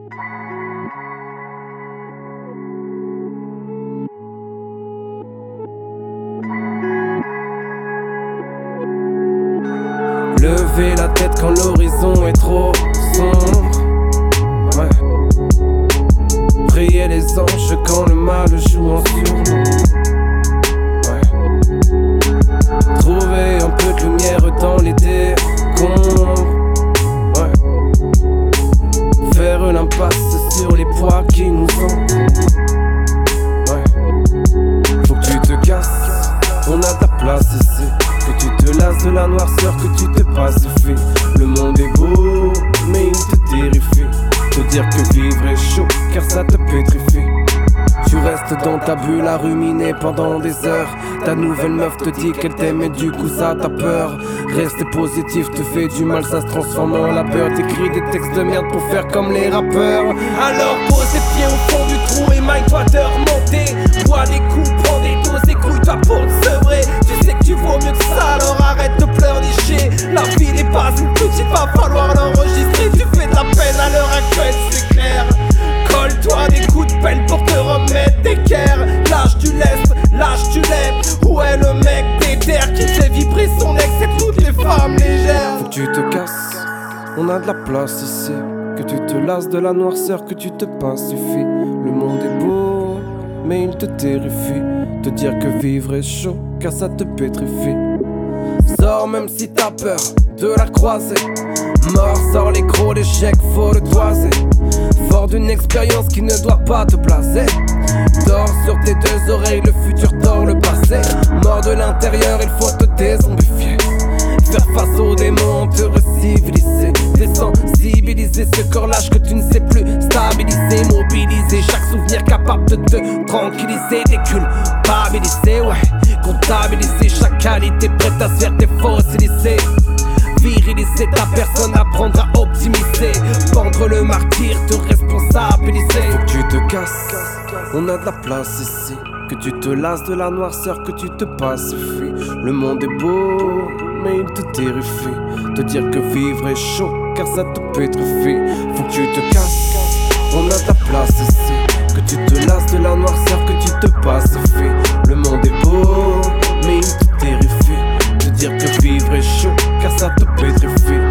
Lever la tête quand l'horizon est trop sombre. Ouais. Prier les anges quand le mal joue en surnom. Ouais. Trouver un peu de lumière dans les décombres. Ouais. Faire l'impasse sur les poids qui nous encombrent. Ouais. Faut que tu te casses, on a ta place ici. Que tu te lasses de la noirceur, que tu te pacifies. Le monde est beau, mais il te terrifie. Te dire que vivre est chaud, car ça te pétrifie. Tu restes dans ta bulle à ruminer pendant des heures. Ta nouvelle meuf te dit qu'elle t'aime et du coup ça t'a peur. Rester positif te fait du mal, ça se transforme en labeur. T'écris des textes de merde pour faire comme les rappeurs. Alors pose tes pieds au fond du trou et maille-toi de remonter. Bois des coups, prends des doses, écrouille-toi pour te sevrer. Tu sais que tu vaux mieux que ça, alors arrête de pleurnicher. La vie n'est pas une petite, va falloir l'enregistrer. Tu fais de la peine à l'heure actuelle, c'est clair. Colle-toi des coups de pelle pour te remettre d'équerre. Lâche du lest, lâche du lait. Où est le mec déter qui fait vibrer son ex et toutes les femmes légères? Faut que tu te casses, on a de la place ici. Que tu te lasses de la noirceur, que tu te pacifies. Le monde est beau, mais il te terrifie. Te dire que vivre est chaud, car ça te pétrifie. Sors même si t'as peur de la croiser. Mort, sors les gros d'échecs, faut le toiser. Fort d'une expérience qui ne doit pas te placer. Dors sur tes deux oreilles, le futur dort le passé. Mort de l'intérieur, il faut te dézombifier. Faire face aux démons, te reciviliser. Désensibiliser ce corps lâche que tu ne sais plus stabiliser. Mobiliser chaque souvenir capable de te tranquilliser. Déculpabiliser, ouais. Comptabiliser chaque qualité prête à se faire défossiliser. Viriliser ta personne, apprendre à optimiser. Pendre le martyr, te responsabiliser. Faut que tu te casses, on a de la place ici. Que tu te lasses de la noirceur, que tu te pacifies. Le monde est beau, mais il te terrifie. Te dire que vivre est chaud, car ça te pétrifie. Faut que tu te casses, on a de la place ici. Que tu te lasses de la noirceur, que tu te pacifies. Le monde est beau, mais il te terrifie. Te dire que vivre est chaud, car ça te pétrifie.